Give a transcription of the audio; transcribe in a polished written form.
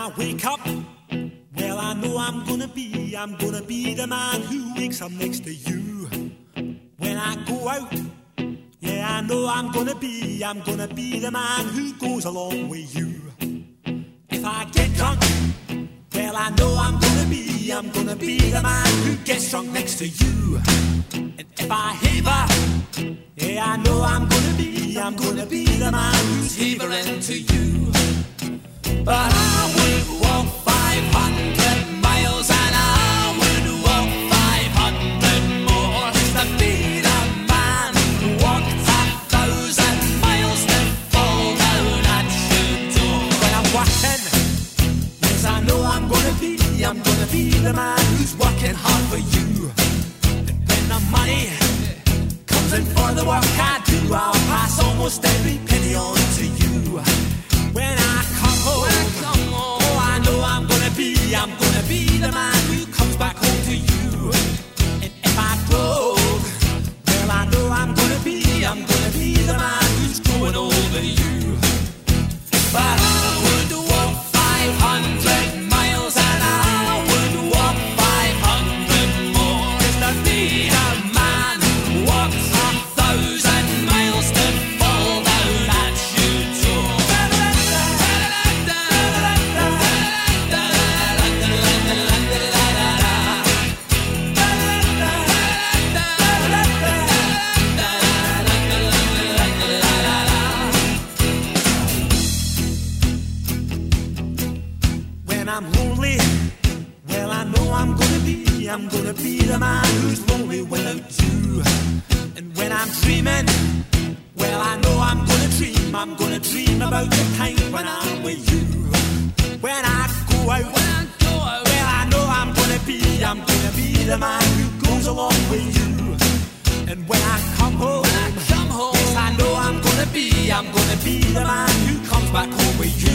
I wake up, well, I know I'm gonna be the man who wakes up next to you. When I go out, yeah, I know I'm gonna be the man who goes along with you. If I get drunk, well, I know I'm gonna be the man who gets drunk next to you. And if I haver, yeah, I know I'm gonna be the man who's havering to you. But I would walk 500 miles and I would walk 500 more just to be the man who walked 1,000 miles to fall down at your door. When I'm walking, yes, I know I'm gonna be the man who's working hard for you. And when the money comes in for the work I do, I'll pass almost every penny on to you. When I come home, oh, I know I'm gonna be the man who comes back home to you. And if I broke, well, I know I'm gonna be the man who's growing over you. But I would walk 500 miles and I would walk 500 more just to be the man who walks 1,000 miles to fall down at your door. When I'm lonely, well, I know I'm gonna be the man who's lonely without you. And when I'm dreaming, well, I know I'm gonna dream about the time when I'm with you. When I go out, well, I know I'm gonna be the man who goes along with you. And when I come home, yes, I know I'm gonna be the man who comes back home with you.